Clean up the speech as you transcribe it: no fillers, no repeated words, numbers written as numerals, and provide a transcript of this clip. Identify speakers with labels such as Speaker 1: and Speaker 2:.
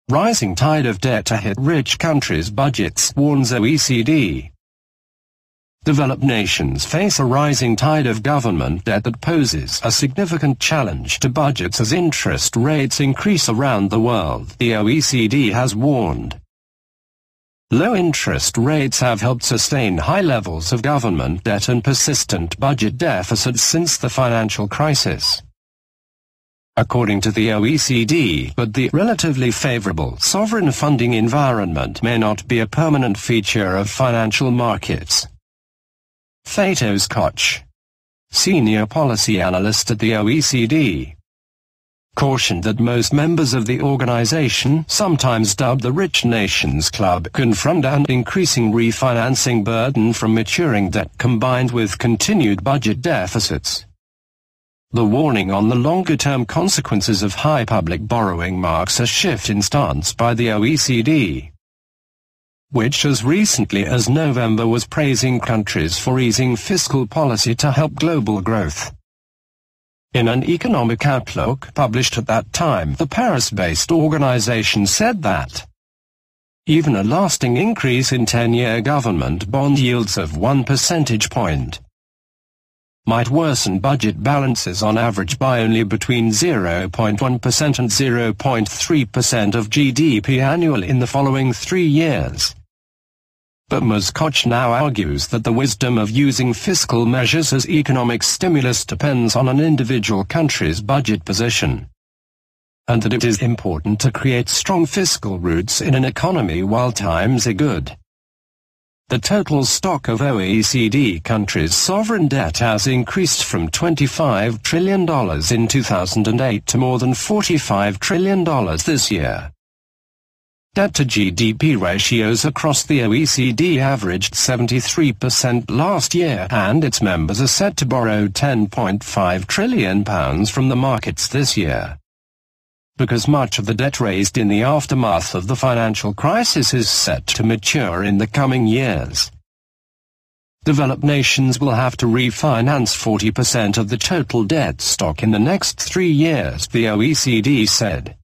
Speaker 1: Rising tide of debt to hit rich countries' budgets, warns OECD. Developed nations face a rising tide of government debt that poses a significant challenge to budgets as interest rates increase around the world, the OECD has warned. Low interest rates have helped sustain high levels of government debt and persistent budget deficits since the financial crisis. According to the OECD, but the relatively favorable sovereign funding environment may not be a permanent feature of financial markets. Fatos Koch, senior policy analyst at the OECD, cautioned that most members of the organization, sometimes dubbed the Rich Nations Club, confront an increasing refinancing burden from maturing debt combined with continued budget deficits. The warning on the longer-term consequences of high public borrowing marks a shift in stance by the OECD, which as recently as November was praising countries for easing fiscal policy to help global growth. In an economic outlook published at that time, the Paris-based organization said that even a lasting increase in 10-year government bond yields of 1 percentage point might worsen budget balances on average by only between 0.1% and 0.3% of GDP annually in the following 3 years. But Ms. Koch now argues that the wisdom of using fiscal measures as economic stimulus depends on an individual country's budget position, and that it is important to create strong fiscal roots in an economy while times are good. The total stock of OECD countries' sovereign debt has increased from $25 trillion in 2008 to more than $45 trillion this year. Debt-to-GDP ratios across the OECD averaged 73% last year, and its members are set to borrow £10.5 trillion from the markets this year. Because much of the debt raised in the aftermath of the financial crisis is set to mature in the coming years. Developed nations will have to refinance 40% of the total debt stock in the next 3 years, the OECD said.